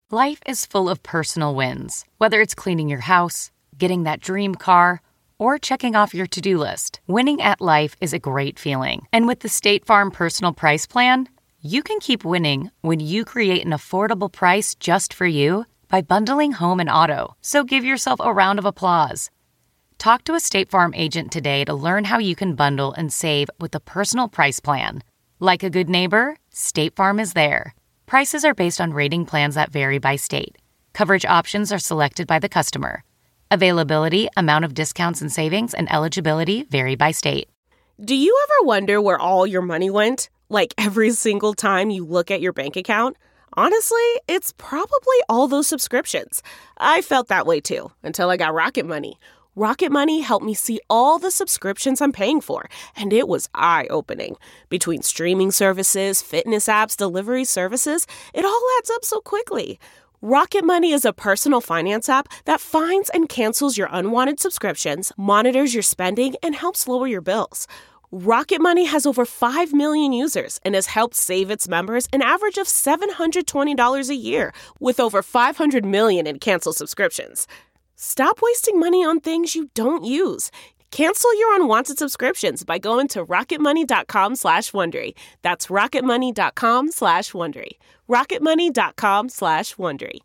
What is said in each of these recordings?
Life is full of personal wins, whether it's cleaning your house, getting that dream car, or checking off your to-do list. Winning at life is a great feeling. And with the State Farm Personal Price Plan, you can keep winning when you create an affordable price just for you by bundling home and auto. So give yourself a round of applause. Talk to a State Farm agent today to learn how you can bundle and save with the Personal Price Plan. Like a good neighbor, State Farm is there. Prices are based on rating plans that vary by state. Coverage options are selected by the customer. Availability, amount of discounts and savings, and eligibility vary by state. Do you ever wonder where all your money went? Like every single time you look at your bank account? Honestly, it's probably all those subscriptions. I felt that way too, until I got Rocket Money. Rocket Money helped me see all the subscriptions I'm paying for, and it was eye-opening. Between streaming services, fitness apps, delivery services, it all adds up so quickly. Rocket Money is a personal finance app that finds and cancels your unwanted subscriptions, monitors your spending, and helps lower your bills. Rocket Money has over 5 million users and has helped save its members an average of $720 a year, with over 500 million in canceled subscriptions. Stop wasting money on things you don't use. Cancel your unwanted subscriptions by going to rocketmoney.com/Wondery. That's rocketmoney.com/Wondery. rocketmoney.com/Wondery.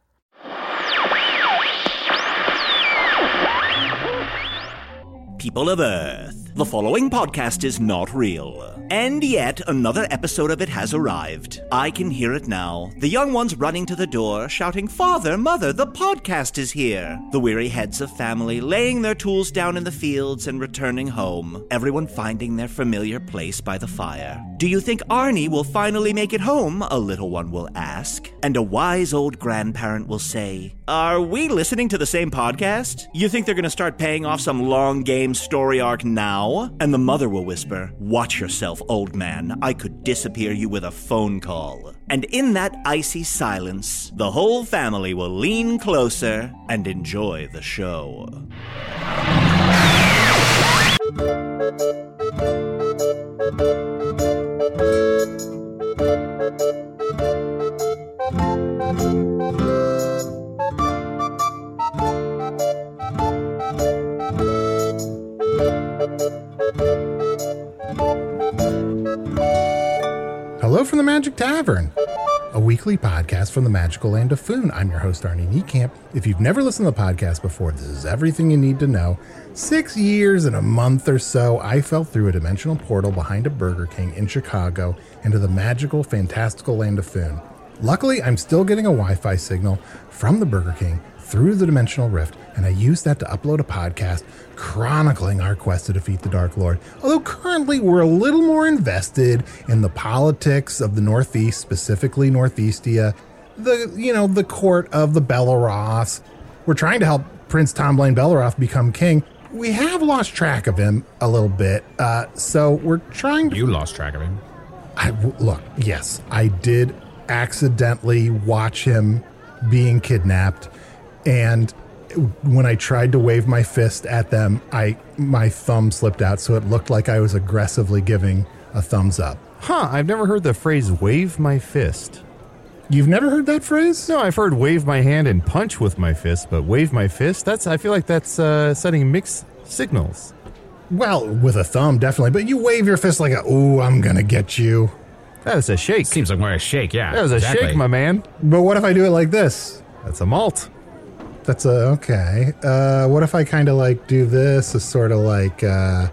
People of Earth, the following podcast is not real. And yet, another episode of it has arrived. I can hear it now. The young ones running to the door, shouting, "Father, Mother, the podcast is here!" The weary heads of family laying their tools down in the fields and returning home. Everyone finding their familiar place by the fire. "Do you think Arnie will finally make it home?" a little one will ask. And a wise old grandparent will say, "Are we listening to the same podcast? You think they're gonna start paying off some long game story arc now?" And the mother will whisper, "Watch yourself, old man. I could disappear you with a phone call." And in that icy silence, the whole family will lean closer and enjoy the show. Hello from the Magic Tavern, a weekly podcast from the magical land of Foon. I'm your host, Arnie Niekamp. If you've never listened to the podcast before, this is everything you need to know. 6 years and a month or so, I fell through a dimensional portal behind a Burger King in Chicago into the magical, fantastical land of Foon. Luckily, I'm still getting a Wi-Fi signal from the Burger King through the dimensional rift, and I used that to upload a podcast chronicling our quest to defeat the Dark Lord. Although currently we're a little more invested in the politics of the Northeast, specifically Northeastia, the court of the Belleroths. We're trying to help Prince Tomblaine Belleroth become king. We have lost track of him a little bit, so we're trying to... You lost track of him. Look, yes, I did accidentally watch him being kidnapped, and when I tried to wave my fist at them, my thumb slipped out, so it looked like I was aggressively giving a thumbs up. Huh, I've never heard the phrase wave my fist. You've never heard that phrase? No, I've heard wave my hand and punch with my fist, but wave my fist, I feel like that's sending mixed signals. Well, with a thumb, definitely, but you wave your fist like ooh, I'm gonna get you. That was a shake. Seems like more a shake, yeah. That was a shake, my man. But what if I do it like this? That's a malt. That's okay. What if I kind of like do this? Is sort of like, this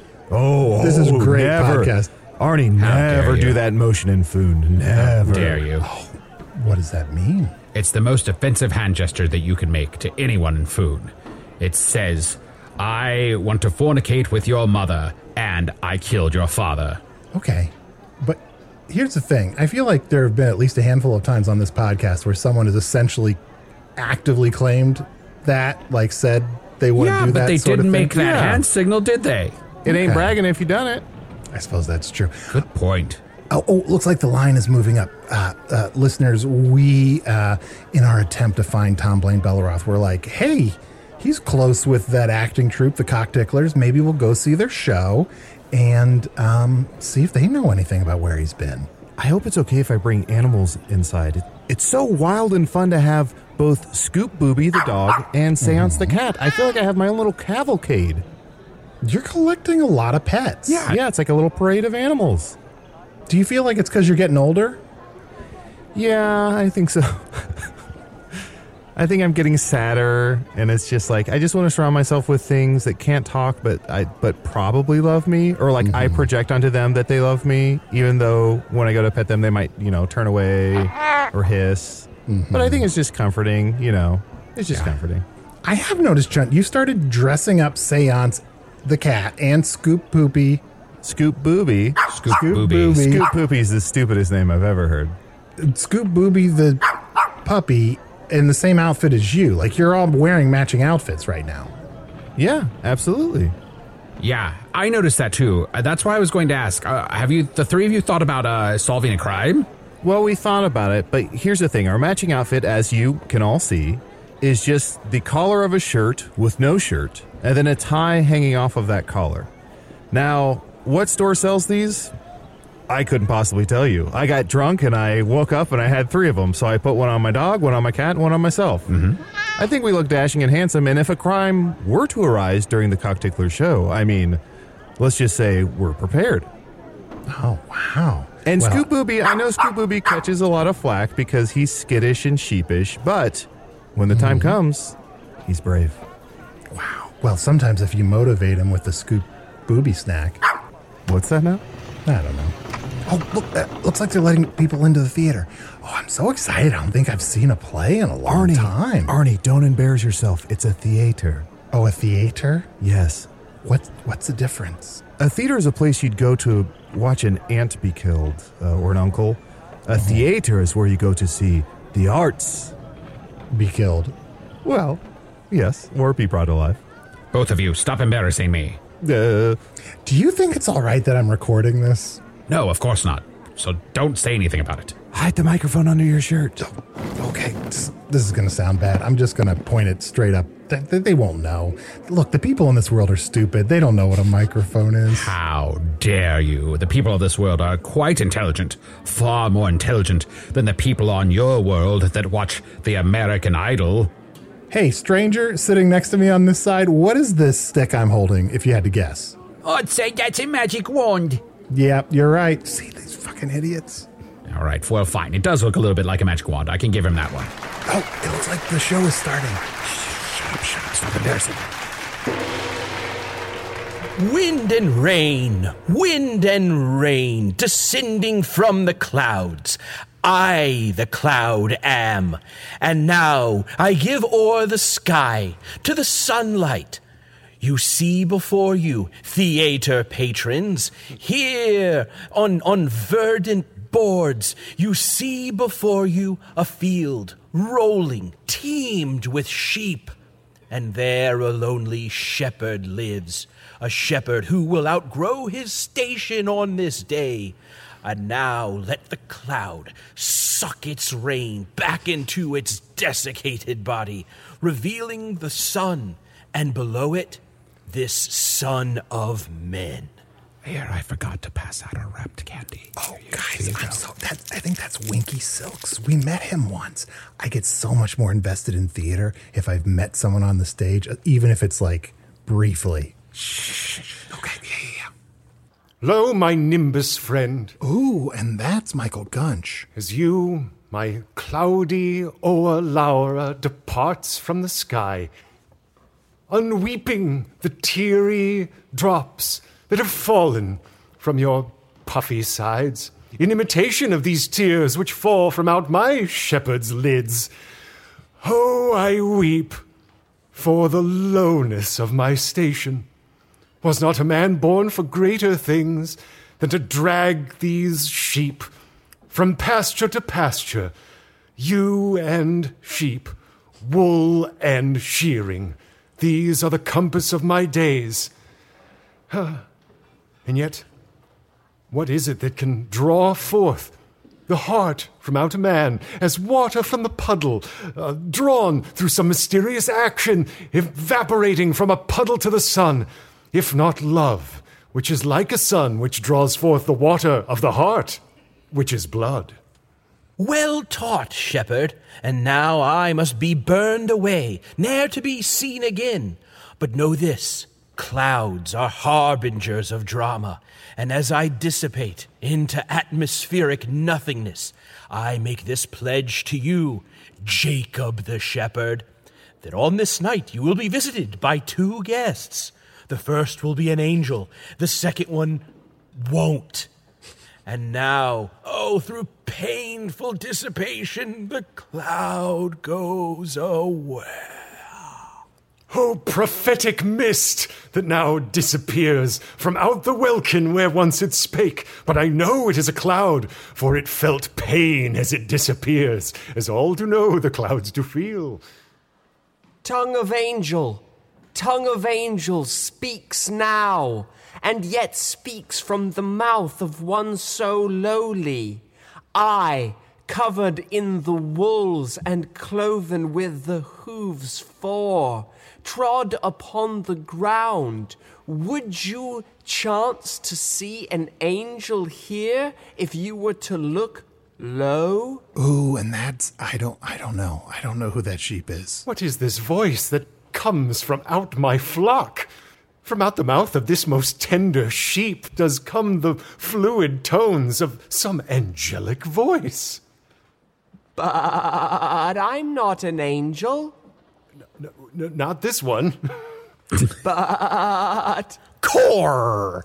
is great never. podcast. Arnie, never do that motion in Foon. Never. How dare you. Oh, what does that mean? It's the most offensive hand gesture that you can make to anyone in Foon. It says, "I want to fornicate with your mother, and I killed your father." Okay, but here's the thing. I feel like there have been at least a handful of times on this podcast where someone has essentially actively claimed that, like said they want to do that. Yeah, but they didn't make that Yeah. hand signal, did they? It ain't bragging if you done it. I suppose that's true. Good point. Oh, looks like the line is moving up. Listeners, we, in our attempt to find Tomblaine Belleroth, we're like, hey, he's close with that acting troupe, the Cockticklers. Maybe we'll go see their show and see if they know anything about where he's been. I hope it's okay if I bring animals inside. It's so wild and fun to have both Scoop Booby the dog and Seance the cat. I feel like I have my own little cavalcade. You're collecting a lot of pets. Yeah, it's like a little parade of animals. Do you feel like it's because you're getting older? Yeah, I think so. I think I'm getting sadder, and it's just like I just want to surround myself with things that can't talk, but probably love me, or like I project onto them that they love me, even though when I go to pet them, they might turn away or hiss. But I think it's just comforting. It's just comforting. I have noticed, Chunt, you started dressing up Seance the cat and Scoop Poopy. Scoop Booby. Scoop Booby. Scoop Poopy's the stupidest name I've ever heard. Scoop Booby the puppy in the same outfit as you. Like, you're all wearing matching outfits right now. Yeah, absolutely. Yeah, I noticed that too. That's why I was going to ask, have the three of you thought about solving a crime? Well, we thought about it, but here's the thing. Our matching outfit, as you can all see, is just the collar of a shirt with no shirt, and then a tie hanging off of that collar. Now, what store sells these? I couldn't possibly tell you. I got drunk and I woke up and I had 3 of them, so I put one on my dog, one on my cat, and one on myself. I think we look dashing and handsome, and if a crime were to arise during the Cocktickler show, I mean, let's just say we're prepared. Oh, wow. And Scoop Booby, I know Scoop Booby catches a lot of flack because he's skittish and sheepish, but when the time comes, he's brave. Wow. Well, sometimes if you motivate him with the Scoop Booby snack. What's that now? I don't know. Oh, look, looks like they're letting people into the theater. Oh, I'm so excited. I don't think I've seen a play in a long time. Arnie, don't embarrass yourself. It's a theater. Oh, a theater? Yes. What's the difference? A theater is a place you'd go to watch an aunt be killed, or an uncle. A theater is where you go to see the arts. Be killed. Well, yes, or be brought alive. Both of you, stop embarrassing me. Do you think it's all right that I'm recording this? No, of course not. So don't say anything about it. Hide the microphone under your shirt. Okay, this is going to sound bad. I'm just going to point it straight up. They won't know. Look, the people in this world are stupid. They don't know what a microphone is. How dare you? The people of this world are quite intelligent, far more intelligent than the people on your world that watch the American Idol. Hey, stranger sitting next to me on this side, what is this stick I'm holding, if you had to guess? I'd say that's a magic wand. Yeah, you're right. See, these fucking idiots. All right, well, fine. It does look a little bit like a magic wand. I can give him that one. Oh, it looks like the show is starting. Shut up. Stop embarrassing me. Wind and rain, descending from the clouds. I, the cloud, am, and now I give o'er the sky to the sunlight. You see before you, theater patrons, here on verdant boards, you see before you a field rolling, teemed with sheep. And there a lonely shepherd lives, a shepherd who will outgrow his station on this day. And now let the cloud suck its rain back into its desiccated body, revealing the sun, and below it, this son of men. Here, I forgot to pass out our wrapped candy. Oh, guys, I think that's Winky Silks. We met him once. I get so much more invested in theater if I've met someone on the stage, even if it's like briefly. Shh. Okay, yeah. Lo, my Nimbus friend. Ooh, and that's Michael Gunch. As you, my cloudy o'er-Laura, departs from the sky, unweeping the teary drops that have fallen from your puffy sides, in imitation of these tears which fall from out my shepherd's lids. Oh, I weep for the lowness of my station. Was not a man born for greater things than to drag these sheep from pasture to pasture, ewe and sheep, wool and shearing? These are the compass of my days. And yet, what is it that can draw forth the heart from out a man as water from the puddle, drawn through some mysterious action, evaporating from a puddle to the sun, if not love, which is like a sun which draws forth the water of the heart, which is blood? Well taught, shepherd, and now I must be burned away, ne'er to be seen again. But know this, clouds are harbingers of drama, and as I dissipate into atmospheric nothingness, I make this pledge to you, Jacob the shepherd, that on this night you will be visited by 2 guests. The first will be an angel, the second one won't. And now, through painful dissipation, the cloud goes away. Oh, prophetic mist that now disappears from out the welkin where once it spake. But I know it is a cloud, for it felt pain as it disappears, as all do know the clouds do feel. Tongue of angel speaks now, and yet speaks from the mouth of one so lowly. I, covered in the wools and cloven with the hooves 4, trod upon the ground. Would you chance to see an angel here if you were to look low? Ooh, and that's, I don't know. I don't know who that sheep is. What is this voice that comes from out my flock? From out the mouth of this most tender sheep does come the fluid tones of some angelic voice. But I'm not an angel. No, not this one. But... Core!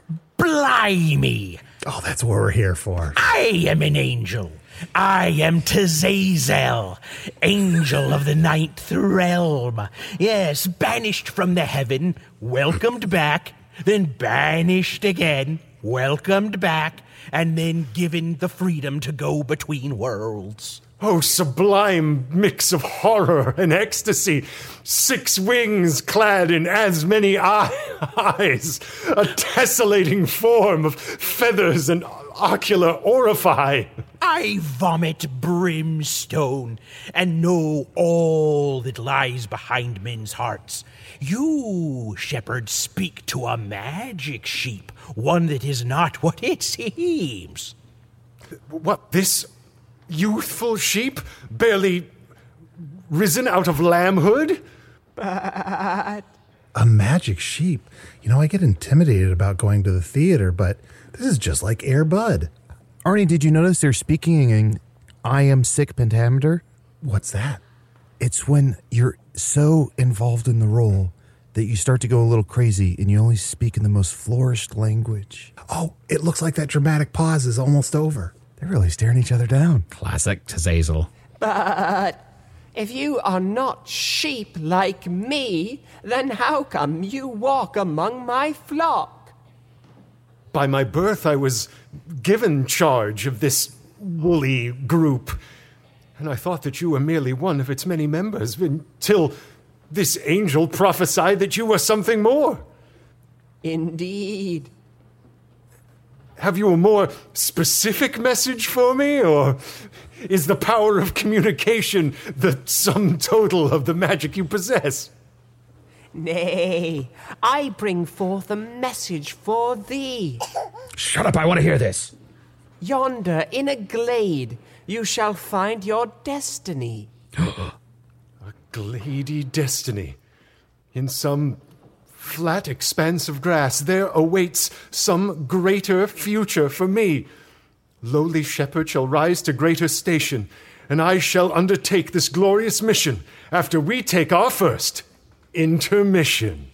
Blimey! Oh, that's what we're here for. I am an angel. I am Tazazel, angel of the 9th realm. Yes, banished from the heaven, welcomed back, then banished again, welcomed back, and then given the freedom to go between worlds. Oh, sublime mix of horror and ecstasy. 6 wings clad in as many eyes. A tessellating form of feathers and ocular orify. I vomit brimstone and know all that lies behind men's hearts. You, shepherd, speak to a magic sheep, one that is not what it seems. What, this youthful sheep, barely risen out of lambhood? But... A magic sheep? You know, I get intimidated about going to the theater, but this is just like Air Bud. Arnie, did you notice they're speaking in I am sick pentameter? What's that? It's when you're so involved in the role that you start to go a little crazy and you only speak in the most flourished language. Oh, it looks like that dramatic pause is almost over. They're really staring each other down. Classic Tazazel. But if you are not sheep like me, then how come you walk among my flock? By my birth, I was given charge of this woolly group, and I thought that you were merely one of its many members until this angel prophesied that you were something more. Indeed. Have you a more specific message for me, or is the power of communication the sum total of the magic you possess? Nay, I bring forth a message for thee. Shut up, I want to hear this. Yonder, in a glade, you shall find your destiny. A glady destiny. In some flat expanse of grass, there awaits some greater future for me. Lowly shepherd shall rise to greater station, and I shall undertake this glorious mission after we take our first intermission.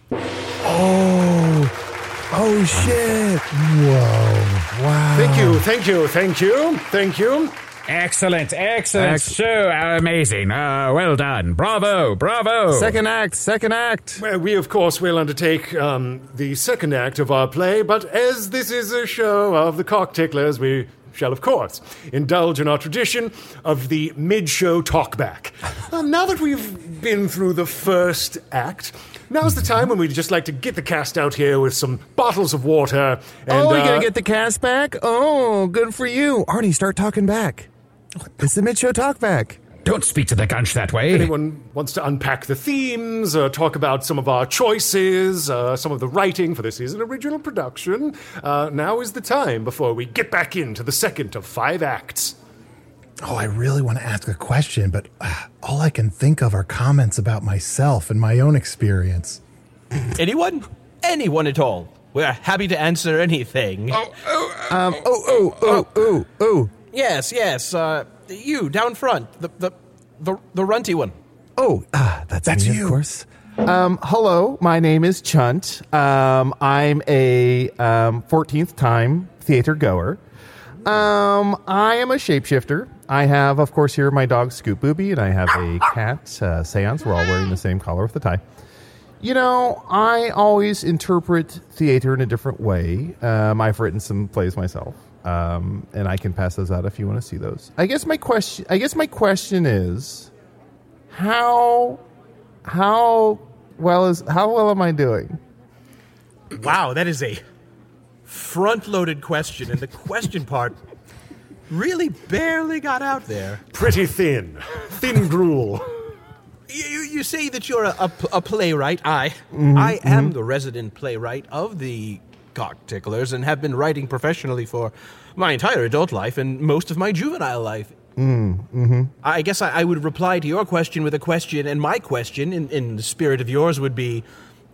Oh, shit. Whoa. Wow. Thank you. Excellent. So amazing. Well done. Bravo. Second act. Well, we, of course, will undertake the second act of our play, but as this is a show of the Cockticklers, we shall, of course, indulge in our tradition of the mid-show talkback. Now that we've been through the first act, now's the time when we'd just like to get the cast out here with some bottles of water. And, you're going to get the cast back? Oh, good for you. Arnie, start talking back. It's the mid-show talk back. Don't speak to the gunch that way. If anyone wants to unpack the themes, talk about some of our choices, some of the writing, for this is an original production, now is the time before we get back into the second of 5 acts. Oh, I really want to ask a question, but all I can think of are comments about myself and my own experience. Anyone? Anyone at all. We're happy to answer anything. Yes. You down front, the runty one. Oh, that's me, you. Of course. Hello, my name is Chunt. I'm a 14th time theater goer. I am a shapeshifter. I have, of course, here my dog Scoop Booby, and I have a cat, Seance. We're all wearing the same collar with the tie. You know, I always interpret theater in a different way. I've written some plays myself, and I can pass those out if you want to see those. I guess my question is, how well am I doing? Wow, that is a front-loaded question, and the question part really barely got out there. Pretty thin gruel. You say that you're a playwright. I am the resident playwright of the Cock Ticklers and have been writing professionally for my entire adult life and most of my juvenile life. I guess I would reply to your question with a question, and my question, in the spirit of yours, would be...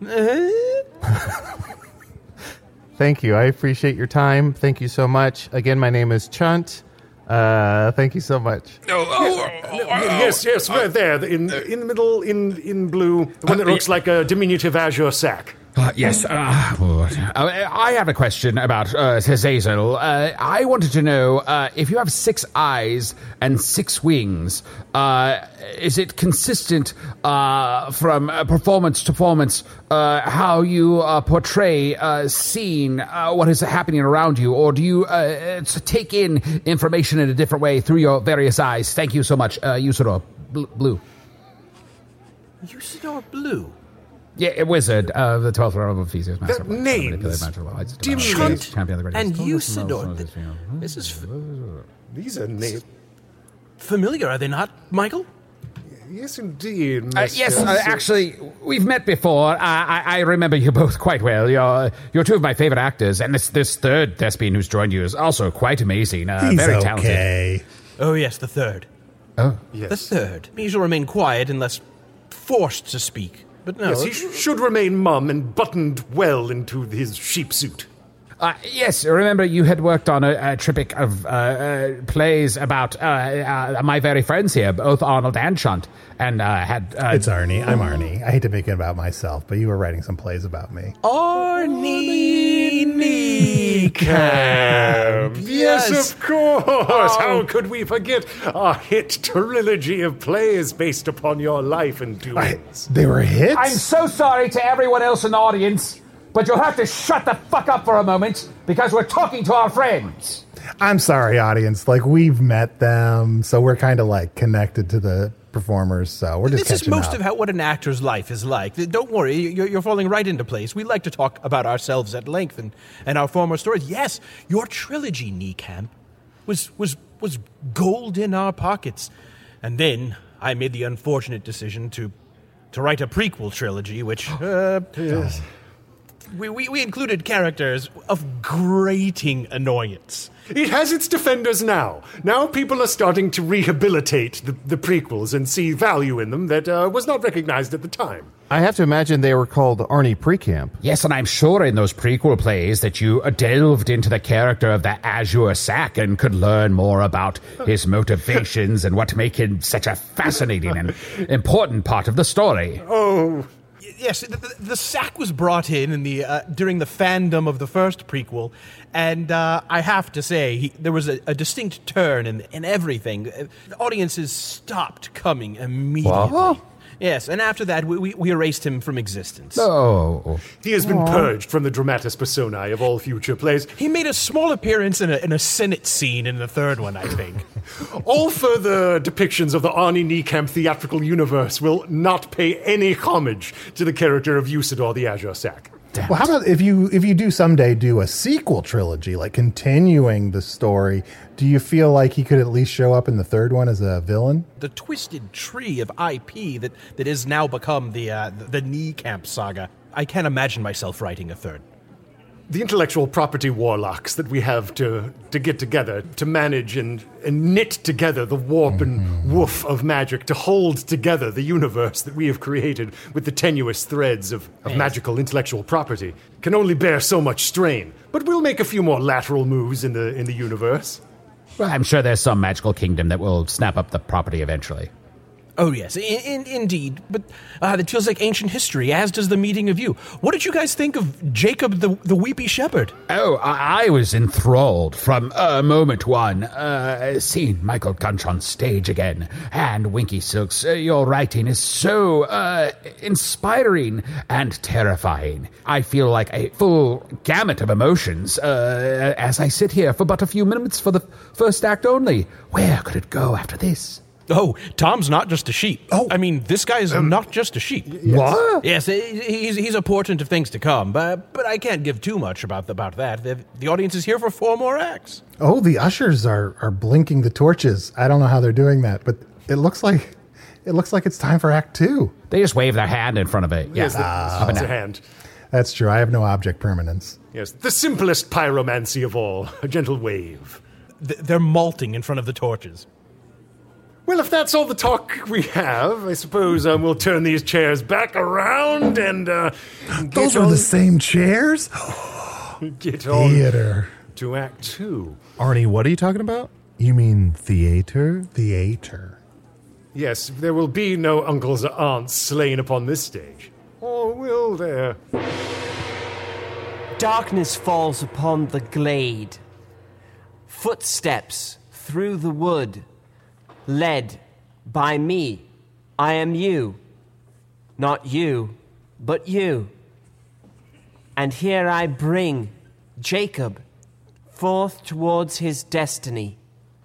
Thank you. I appreciate your time. Thank you so much. Again, my name is Chunt. Thank you so much. Yes, right there, in the middle, in blue, the one that looks like a diminutive azure sack. Yes. I have a question about Zazel. I wanted to know if you have 6 eyes and 6 wings, is it consistent from performance to performance how you portray scene, what is happening around you, or do you take in information in a different way through your various eyes? Thank you so much, Usador Blue. Usador Blue? Yeah, a wizard of the 12th realm of Theseus. That name Chunt and Usador. This is... These are names. Familiar, are they not, Michael? Yes, indeed. Yes, actually, we've met before. I remember you both quite well. You're 2 of my favorite actors, and this third thespian who's joined you is also quite amazing. He's very okay. talented. Oh, yes, the third. Oh, yes. The third. He shall remain quiet unless forced to speak. But no. Yes, he should remain mum and buttoned well into his sheep suit. Yes, remember you had worked on a triptych of plays about my very friends here, both Arnold and Chunt, and had... It's Arnie. I'm Arnie. I hate to make it about myself, but you were writing some plays about me. Arnie Niekamp. Yes, of course. How could we forget our hit trilogy of plays based upon your life and doings? They were hits? I'm so sorry to everyone else in the audience, but you'll have to shut the fuck up for a moment, because we're talking to our friends. I'm sorry, audience. Like, we've met them, so we're kind of, like, connected to the performers, so we're just This is catching most up. of what an actor's life is like. Don't worry, you're falling right into place. We like to talk about ourselves at length and our former stories. Yes, your trilogy, Niekamp, was gold in our pockets. And then I made the unfortunate decision to write a prequel trilogy, which... Yes. We included characters of grating annoyance. It has its defenders now. Now people are starting to rehabilitate the prequels and see value in them that was not recognized at the time. I have to imagine they were called Arnie Precamp. Yes, and I'm sure in those prequel plays that you delved into the character of the Azure Sack and could learn more about his motivations and what make him such a fascinating and important part of the story. Oh... Yes, the sack was brought in the during the fandom of the first prequel, and I have to say, there was a distinct turn in everything. The audiences stopped coming immediately. What? Yes, and after that, we erased him from existence. Oh. He has been purged from the dramatis personae of all future plays. He made a small appearance in a Senate scene in the third one, I think. All further depictions of the Arnie Niekamp theatrical universe will not pay any homage to the character of Usador the Azure Sack. Well, how about if you do someday do a sequel trilogy, like continuing the story, do you feel like he could at least show up in the third one as a villain? The twisted tree of IP that has now become the Niekamp saga. I can't imagine myself writing a third. the intellectual property warlocks that we have to get together, to manage and knit together the warp and woof of magic, to hold together the universe that we have created with the tenuous threads of magical intellectual property, can only bear so much strain. But we'll make a few more lateral moves in the universe. Well, I'm sure there's some magical kingdom that will snap up the property eventually. Oh, yes, indeed. But that feels like ancient history, as does the meeting of you. What did you guys think of Jacob the Weepy Shepherd? Oh, I was enthralled from moment one. Seeing Michael Gunch on stage again. And Winky Silks, your writing is so inspiring and terrifying. I feel like a full gamut of emotions as I sit here for but a few minutes for the first act only. Where could it go after this? Oh, Tom's not just a sheep. Oh. I mean, this guy is not just a sheep. What? Yes, he's a portent of things to come, but I can't give too much about that. The audience is here for 4 more acts. Oh, the ushers are blinking the torches. I don't know how they're doing that, but it looks like it's time for Act 2. They just wave their hand in front of it. Yes, Yeah. it's a hand. That's true. I have no object permanence. Yes, the simplest pyromancy of all, a gentle wave. They're malting in front of the torches. Well, if that's all the talk we have, I suppose we'll turn these chairs back around and Those are the same chairs? get on Theater. to Act 2. Arnie, what are you talking about? You mean theater? Theater. Yes, there will be no uncles or aunts slain upon this stage. Or will there? Darkness falls upon the glade. Footsteps through the wood. Led by me. I am you. Not you, but you. And here I bring Jacob forth towards his destiny.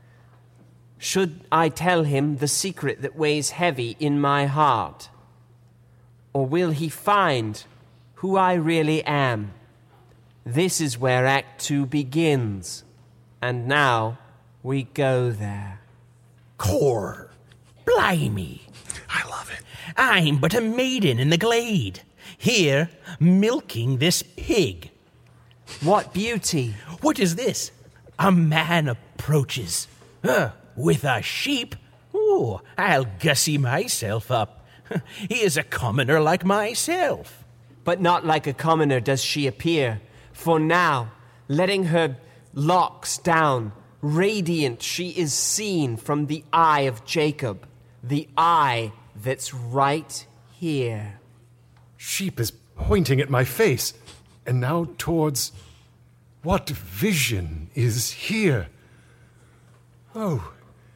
Should I tell him the secret that weighs heavy in my heart? Or will he find who I really am? This is where Act 2 begins. And now we go there. Core, blimey. I love it. I'm but a maiden in the glade, here milking this pig. What beauty! What is this? A man approaches. With a sheep? Ooh, I'll gussy myself up. He is a commoner like myself. But not like a commoner does she appear. For now, letting her locks down, radiant she is seen from the eye of Jacob, the eye that's right here. Sheep is pointing at my face, and now towards what vision is here? Oh,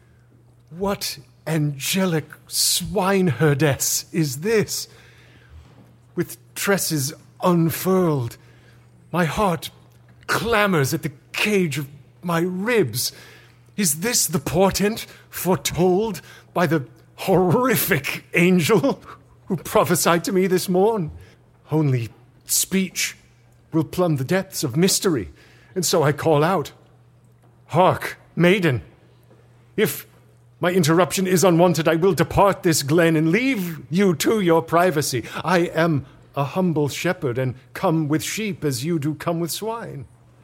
what angelic swineherdess is this? With tresses unfurled, my heart clamors at the cage of my ribs. Is this the portent foretold by the horrific angel who prophesied to me this morn? Only speech will plumb the depths of mystery, and so I call out, "Hark, maiden! If my interruption is unwanted, I will depart this glen and leave you to your privacy. I am a humble shepherd, and come with sheep as you do come with swine."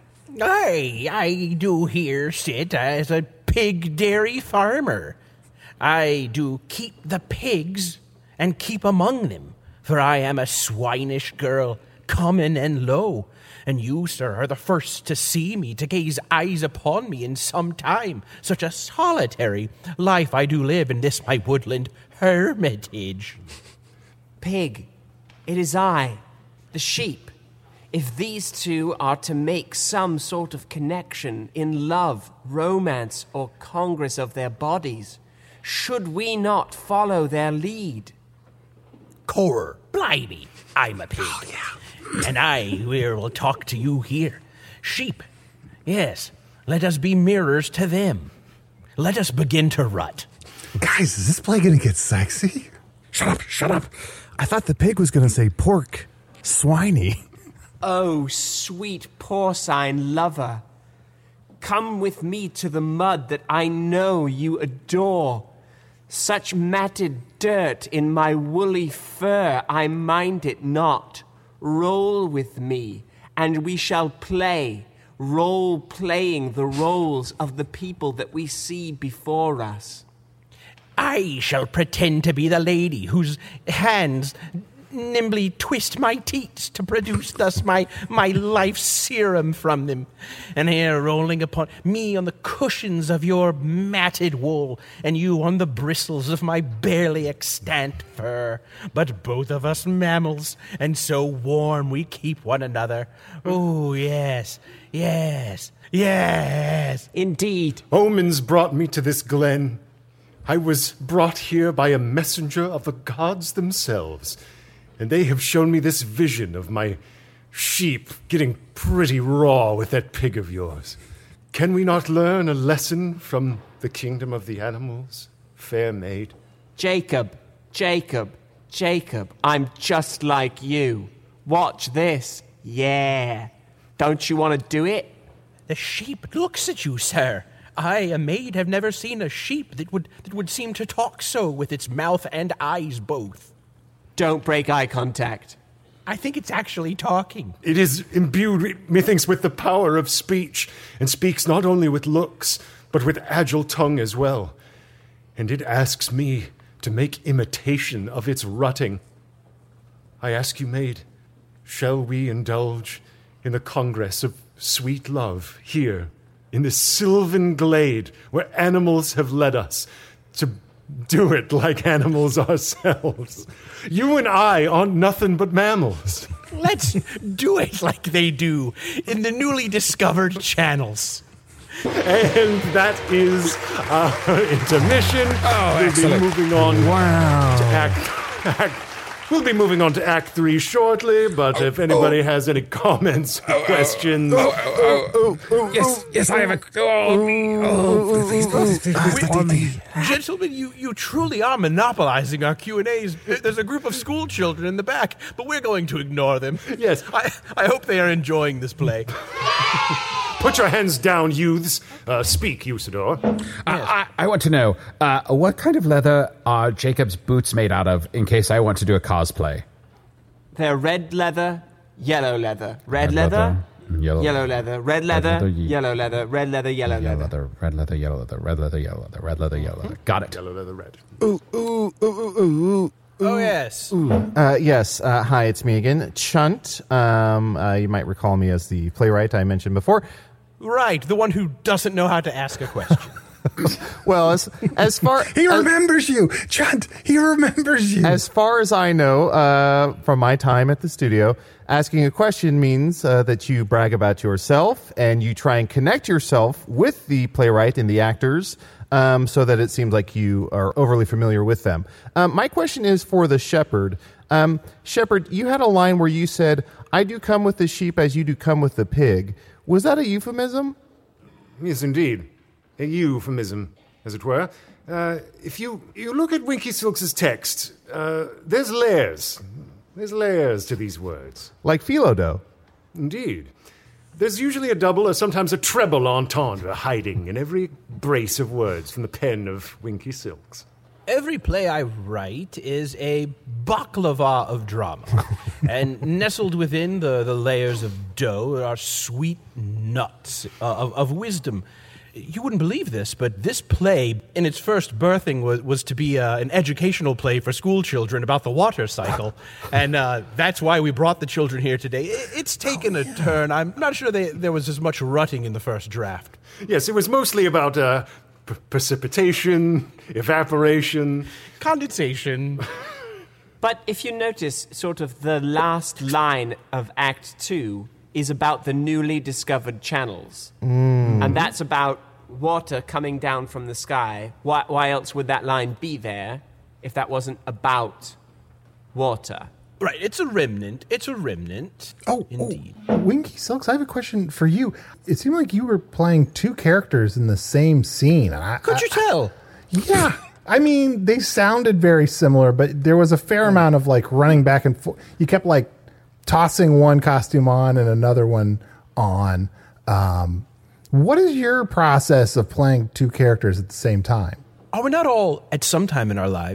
I do here sit as a pig dairy farmer. I do keep the pigs and keep among them, for I am a swinish girl, common and low, and you, sir, are the first to see me, to gaze eyes upon me in some time. Such a solitary life I do live in this my woodland hermitage. Pig, it is I, the sheep. If these two are to make some sort of connection in love, romance, or congress of their bodies, should we not follow their lead? Core, blimey, I'm a pig. Oh, yeah. And I will talk to you here. Sheep, yes, let us be mirrors to them. Let us begin to rut. Guys, is this play going to get sexy? Shut up. I thought the pig was going to say pork. Swiney. Oh, sweet porcine lover, come with me to the mud that I know you adore. Such matted dirt in my woolly fur, I mind it not. Roll with me and we shall play, role-playing the roles of the people that we see before us. I shall pretend to be the lady whose hands nimbly twist my teats to produce thus my life serum from them, and hair rolling upon me on the cushions of your matted wool, and you on the bristles of my barely extant fur. But both of us mammals, and so warm we keep one another. Oh, yes, yes, yes. Indeed. Omens brought me to this glen. I was brought here by a messenger of the gods themselves, and they have shown me this vision of my sheep getting pretty raw with that pig of yours. Can we not learn a lesson from the kingdom of the animals, fair maid? Jacob, I'm just like you. Watch this. Yeah. Don't you want to do it? The sheep looks at you, sir. I, a maid, have never seen a sheep that would seem to talk so with its mouth and eyes both. Don't break eye contact. I think it's actually talking. It is imbued, methinks, with the power of speech, and speaks not only with looks, but with agile tongue as well. And it asks me to make imitation of its rutting. I ask you, maid, shall we indulge in the congress of sweet love here, in this sylvan glade where animals have led us, to do it like animals ourselves? You and I aren't nothing but mammals. Let's do it like they do in the newly discovered channels. And that is our intermission. Oh, excellent. We'll be moving on to We'll be moving on to Act 3 shortly, but if anybody has any comments or questions... Yes, I have a... Gentlemen, you truly are monopolizing our Q&As. There's a group of school children in the back, but we're going to ignore them. Yes. I hope they are enjoying this play. Put your hands down, youths. Speak, Usador. I want to know, what kind of leather are Jacob's boots made out of, in case I want to do a cosplay? They're red leather, yellow leather. Red leather, yellow leather. Red leather, yellow leather. Red leather, yellow leather. Red leather, yellow leather. Red leather, yellow leather. Red leather, yellow leather. Got it. Yellow leather, red. Oh, yes. Yes. Hi, it's me again, Chunt. You might recall me as the playwright I mentioned before. Right, the one who doesn't know how to ask a question. Well, as far He remembers you, Chunt. He remembers you. as far as I know, from my time at the studio, asking a question means that you brag about yourself and you try and connect yourself with the playwright and the actors, so that it seems like you are overly familiar with them. My question is for the shepherd. Shepherd, you had a line where you said, "I do come with the sheep as you do come with the pig." Was that a euphemism? Yes, indeed. A euphemism, as it were. If you look at Winky Silks' text, there's layers. There's layers to these words. Like Philodo. Indeed. There's usually a double or sometimes a treble entendre hiding in every brace of words from the pen of Winky Silks. Every play I write is a baklava of drama, and nestled within the layers of dough are sweet nuts of wisdom. You wouldn't believe this, but this play, in its first birthing, was to be an educational play for school children about the water cycle, and that's why we brought the children here today. It's taken a turn. I'm not sure there was as much rutting in the first draft. Yes, it was mostly about precipitation, evaporation, condensation. But if you notice, sort of the last line of Act 2 is about the newly discovered channels. And that's about water coming down from the sky. Why else would that line be there if that wasn't about water? Right, it's a remnant. It's a remnant. Indeed. Winky Silks, I have a question for you. It seemed like you were playing two characters in the same scene. Could you tell? Yeah. I mean, they sounded very similar, but there was a fair amount of like running back and forth. You kept like tossing one costume on and another one on. What is your process of playing two characters at the same time? Are we not all, at some time in our lives,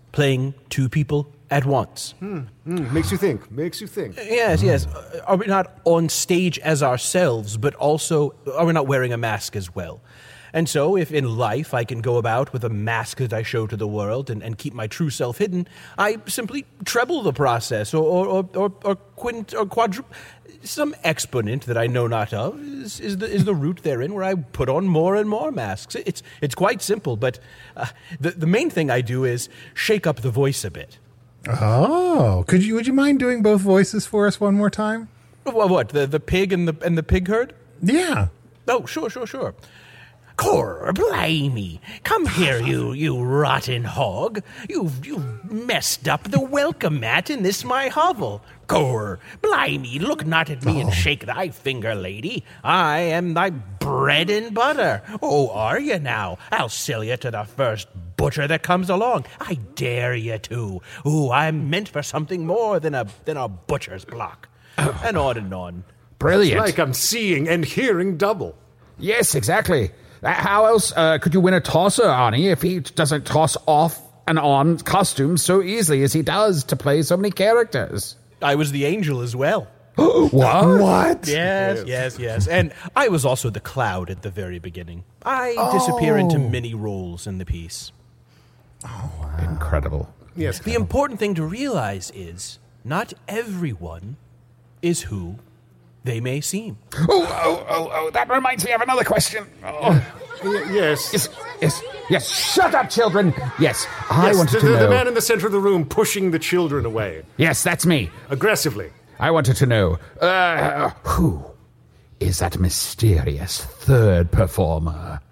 playing two people at once. Makes you think. Yes. Are we not on stage as ourselves, but also are we not wearing a mask as well? And so if in life I can go about with a mask that I show to the world and keep my true self hidden, I simply treble the process or quint or quadruple. Some exponent that I know not of is the root therein where I put on more and more masks. It's quite simple, but the main thing I do is shake up the voice a bit. Oh, would you mind doing both voices for us one more time? What? The pig and the pig herd? Yeah. Oh, sure. Cor, blimey. Come here, you rotten hog. You've messed up the welcome mat in this my hovel. Cor, blimey, look not at me and shake thy finger, lady. I am thy bread and butter. Oh, are you now? I'll sell you to the first butcher that comes along. I dare you to. Ooh, I'm meant for something more than a butcher's block. And on and on. Brilliant. It's like I'm seeing and hearing double. Yes, exactly. How else could you win a tosser, Arnie, if he doesn't toss off and on costumes so easily as he does to play so many characters? I was the angel as well. What? Yes. And I was also the cloud at the very beginning. I disappear into many roles in the piece. Oh, wow. Incredible. Yes. The important thing to realize is not everyone is who they may seem. Oh, that reminds me of another question. Oh. Yes. Shut up, children. Yes, I wanted to know. The man in the center of the room pushing the children away. Yes, that's me. Aggressively. I wanted to know, who is that mysterious third performer?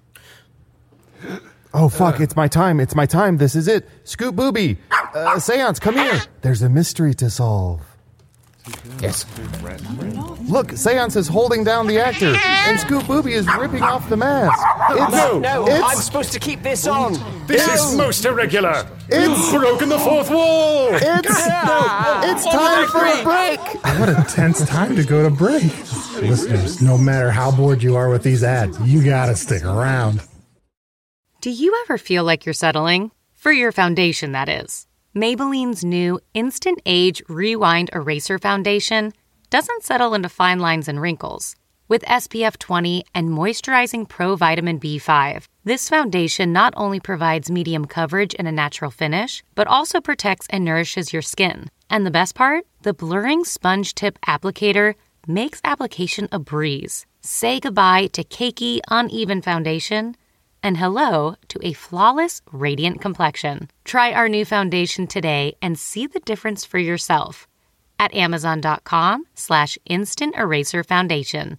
Oh, fuck, it's my time. This is it. Scoop Booby. Seance, come here. There's a mystery to solve. Yes. Look, Seance is holding down the actor, and Scoop Booby is ripping off the mask. No, I'm supposed to keep this on. This is most irregular. You've broken the fourth wall. It's time for a break. What a tense time to go to break. Listeners, no matter how bored you are with these ads, you gotta stick around. Do you ever feel like you're settling? For your foundation, that is. Maybelline's new Instant Age Rewind Eraser Foundation doesn't settle into fine lines and wrinkles. With SPF 20 and moisturizing Pro Vitamin B5, this foundation not only provides medium coverage and a natural finish, but also protects and nourishes your skin. And the best part? The blurring sponge tip applicator makes application a breeze. Say goodbye to cakey, uneven foundation and hello to a flawless, radiant complexion. Try our new foundation today and see the difference for yourself at Amazon.com/Instant Eraser Foundation.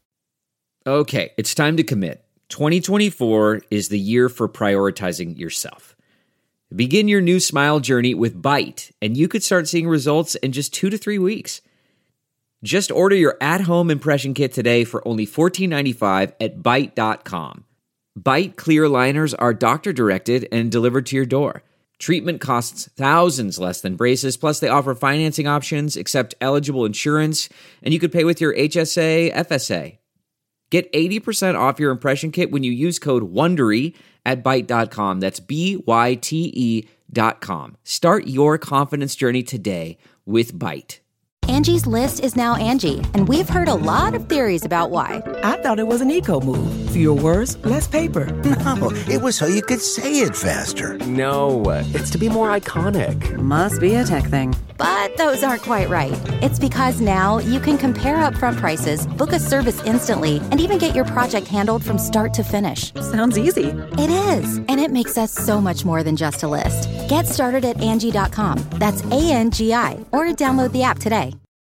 Okay, it's time to commit. 2024 is the year for prioritizing yourself. Begin your new smile journey with Byte, and you could start seeing results in just 2 to 3 weeks. Just order your at-home impression kit today for only $14.95 at Byte.com. Byte clear liners are doctor-directed and delivered to your door. Treatment costs thousands less than braces, plus they offer financing options, accept eligible insurance, and you could pay with your HSA, FSA. Get 80% off your impression kit when you use code WONDERY at Byte.com. That's BYTE.com. Start your confidence journey today with Byte. Angie's List is now Angie, and we've heard a lot of theories about why. I thought it was an eco move. Fewer words, less paper. No, it was so you could say it faster. No, it's to be more iconic. Must be a tech thing. But those aren't quite right. It's because now you can compare upfront prices, book a service instantly, and even get your project handled from start to finish. Sounds easy. It is, and it makes us so much more than just a list. Get started at Angie.com. That's ANGI, or download the app today.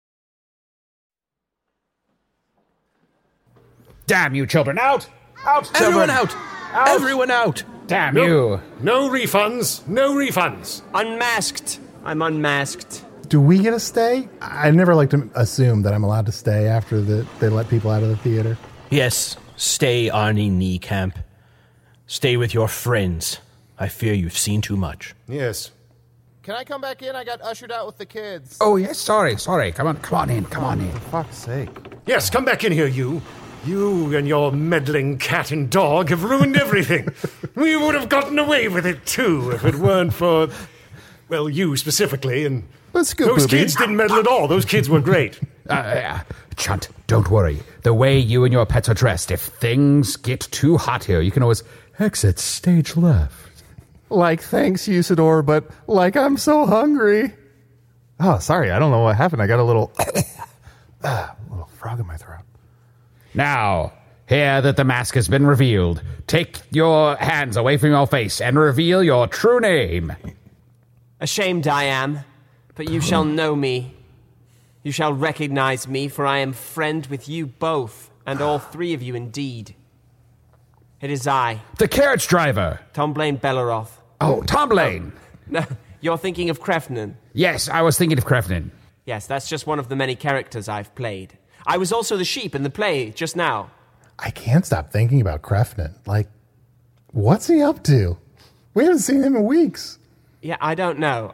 Damn you, children! Out! Out, children! Everyone out! Damn you! No refunds! No refunds! Unmasked! I'm unmasked. Do we get a stay? I never like to assume that I'm allowed to stay after they let people out of the theater. Yes, stay, Arnie Niekamp. Stay with your friends. I fear you've seen too much. Yes. Can I come back in? I got ushered out with the kids. Oh, yes, sorry. Come on in. For fuck's sake. Yes, come back in here, you. You and your meddling cat and dog have ruined everything. We would have gotten away with it, too, if it weren't for, well, you specifically, and those kids didn't meddle at all. Those kids were great. Chunt, don't worry. The way you and your pets are dressed, if things get too hot here, you can always exit stage left. Like, thanks, Usador, but like I'm so hungry. Oh, sorry, I don't know what happened. I got a little frog in my throat. Now, hear that the mask has been revealed. Take your hands away from your face and reveal your true name. Ashamed I am, but you shall know me. You shall recognize me, for I am friend with you both, and all three of you indeed. It is I. The carriage driver. Tomblaine Belleroth. Oh, Tomblaine. No, you're thinking of Crefnin. Yes, I was thinking of Crefnin. Yes, that's just one of the many characters I've played. I was also the sheep in the play just now. I can't stop thinking about Crefnin. Like, what's he up to? We haven't seen him in weeks. Yeah, I don't know.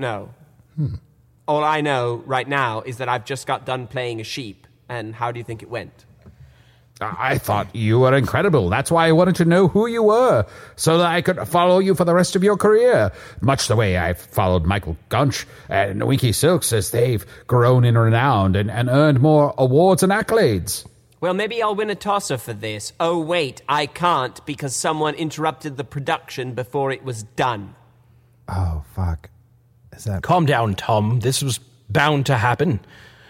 All I know right now is that I've just got done playing a sheep. And how do you think it went? I thought you were incredible. That's why I wanted to know who you were, so that I could follow you for the rest of your career. Much the way I've followed Michael Gunch and Winky Silks as they've grown in renown and earned more awards and accolades. Well, maybe I'll win a tosser for this. Oh, wait, I can't because someone interrupted the production before it was done. Oh, fuck. Calm down, Tom. This was bound to happen.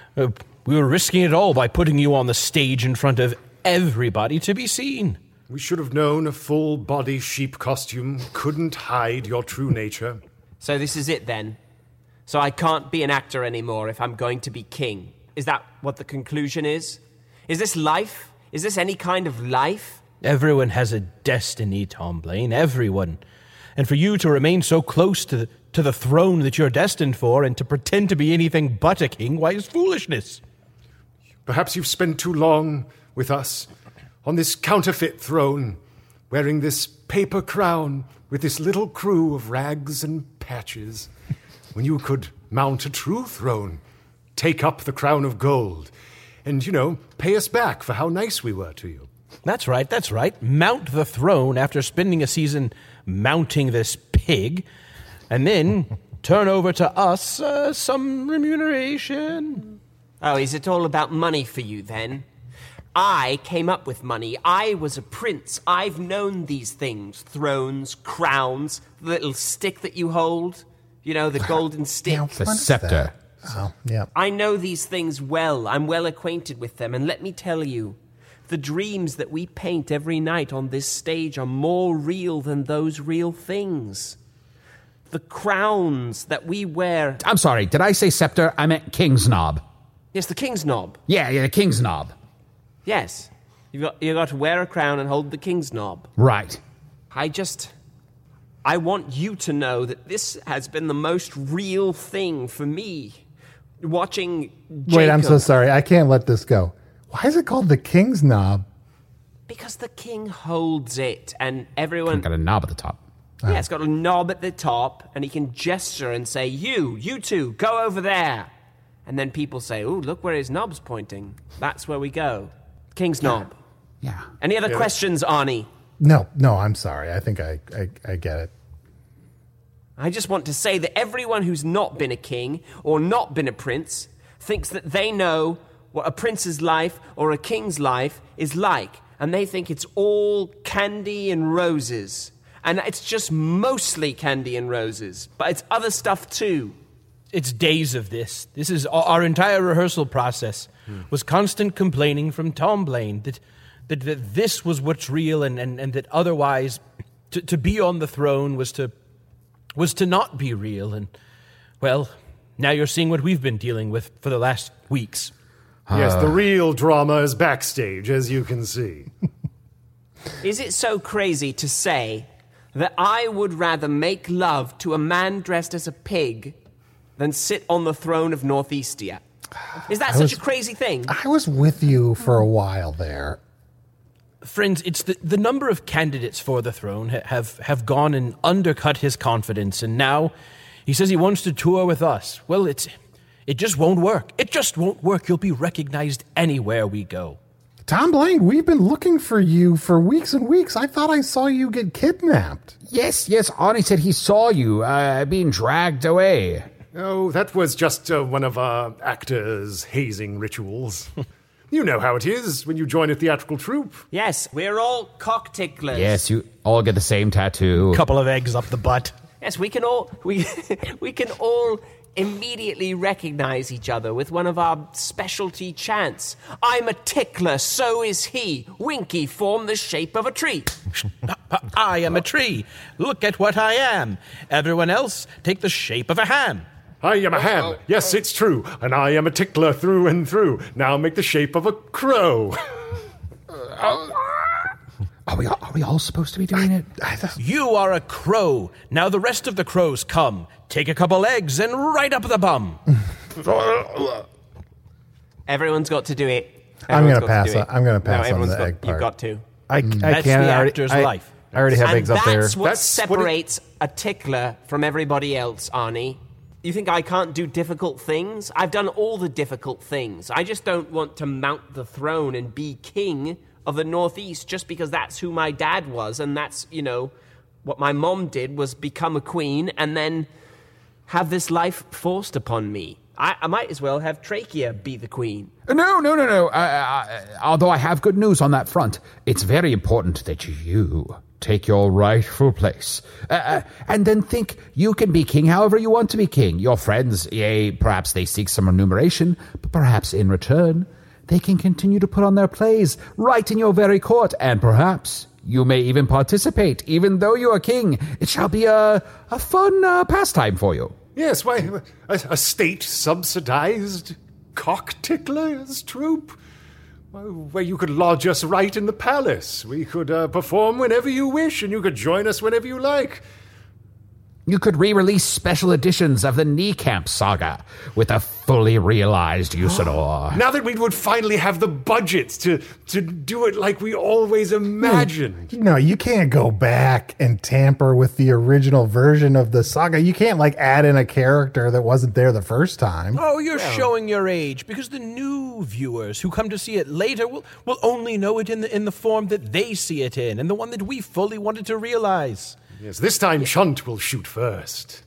We were risking it all by putting you on the stage in front of everybody to be seen. We should have known a full-body sheep costume couldn't hide your true nature. So this is it, then? So I can't be an actor anymore if I'm going to be king. Is that what the conclusion is? Is this life? Is this any kind of life? Everyone has a destiny, Tomblaine. Everyone. And for you to remain so close to the throne that you're destined for and to pretend to be anything but a king, why, is foolishness. Perhaps you've spent too long with us on this counterfeit throne, wearing this paper crown with this little crew of rags and patches, when you could mount a true throne, take up the crown of gold, and, pay us back for how nice we were to you. That's right. Mount the throne after spending a season mounting this pig, and then turn over to us some remuneration. Oh, is it all about money for you, then? I came up with money. I was a prince. I've known these things. Thrones, crowns, the little stick that you hold. The golden stick. The scepter. Oh, yeah. I know these things well. I'm well acquainted with them. And let me tell you, the dreams that we paint every night on this stage are more real than those real things. The crowns that we wear... I'm sorry, did I say scepter? I meant king's knob. Yes, the king's knob. Yeah, the king's knob. Yes. You got to wear a crown and hold the king's knob. Right. I want you to know that this has been the most real thing for me. Watching Jacob... Wait, I'm so sorry. I can't let this go. Why is it called the king's knob? Because the king holds it, and everyone... It's got a knob at the top. Yeah, it's got a knob at the top, and he can gesture and say, you two, go over there. And then people say, ooh, look where his knob's pointing. That's where we go. King's knob. Yeah. Any other questions, Arnie? No, I'm sorry. I think I get it. I just want to say that everyone who's not been a king or not been a prince thinks that they know what a prince's life or a king's life is like. And they think it's all candy and roses. And it's just mostly candy and roses. But it's other stuff too. It's days of this. This is our entire rehearsal process. Was constant complaining from Tomblaine that this was what's real and that otherwise to be on the throne was to not be real. And, well, now you're seeing what we've been dealing with for the last weeks. Yes, the real drama is backstage, as you can see. Is it so crazy to say that I would rather make love to a man dressed as a pig than sit on the throne of Northeastia? Is that such a crazy thing? I was with you for a while there. Friends, it's the number of candidates for the throne have gone and undercut his confidence, and now he says he wants to tour with us. Well, it just won't work. It just won't work. You'll be recognized anywhere we go. Tom Blaine, we've been looking for you for weeks and weeks. I thought I saw you get kidnapped. Yes, Arnie said he saw you being dragged away. Oh, that was just one of our actors' hazing rituals. You know how it is when you join a theatrical troupe. Yes, we're all cock ticklers. Yes, you all get the same tattoo. Couple of eggs up the butt. Yes, we can all we can all immediately recognize each other with one of our specialty chants. I'm a tickler, so is he. Winky form the shape of a tree. I am a tree. Look at what I am. Everyone else take the shape of a ham. I am a ham. Yes, it's true. And I am a tickler through and through. Now make the shape of a crow. Are we all supposed to be doing it? You are a crow. Now the rest of the crows come. Take a couple eggs and right up the bum. Everyone's got to do it. I'm going to pass on the egg part. You've got to. I That's can't. the actor's life. I already have eggs up there. That's what separates a tickler from everybody else, Arnie. You think I can't do difficult things? I've done all the difficult things. I just don't want to mount the throne and be king of the Northeast just because that's who my dad was, and that's, what my mom did was become a queen and then have this life forced upon me. I might as well have Trachea be the queen. No. Although I have good news on that front. It's very important that you take your rightful place. And then think you can be king however you want to be king. Your friends, perhaps they seek some remuneration, but perhaps in return, they can continue to put on their plays right in your very court, and perhaps you may even participate, even though you are king. It shall be a fun pastime for you. Yes, why, a state-subsidized cock-ticklers troupe? Where you could lodge us right in the palace. We could perform whenever you wish, and you could join us whenever you like. You could re-release special editions of the Kneecamp saga with a fully realized Usador. Now that we would finally have the budget to do it like we always imagined. No, you can't go back and tamper with the original version of the saga. You can't, add in a character that wasn't there the first time. Oh, you're showing your age, because the new viewers who come to see it later will only know it in the form that they see it in, and the one that we fully wanted to realize. Yes, this time Chunt will shoot first.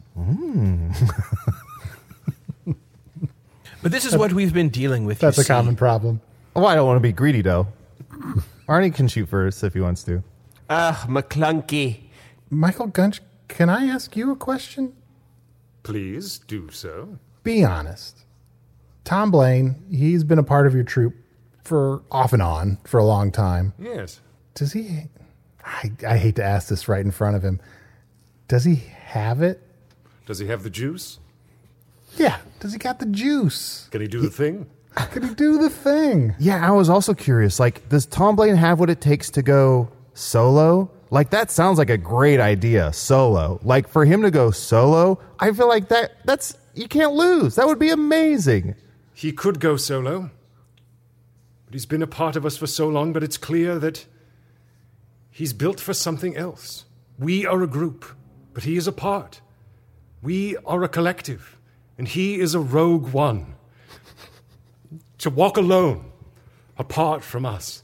But this is what we've been dealing with. That's a common problem. Oh, I don't want to be greedy, though. Arnie can shoot first if he wants to. McClunky. Michael Gunch, can I ask you a question? Please do so. Be honest. Tom Blaine, he's been a part of your troupe for off and on for a long time. Yes. Does he... I hate to ask this right in front of him. Does he have it? Does he have the juice? Yeah. Does he got the juice? Can he do the thing? Can he do the thing? Yeah, I was also curious. Does Tom Blaine have what it takes to go solo? That sounds like a great idea, solo. For him to go solo, I feel like that's... You can't lose. That would be amazing. He could go solo. But he's been a part of us for so long, but it's clear that... he's built for something else. We are a group, but he is a part. We are a collective, and he is a rogue one. To walk alone, apart from us.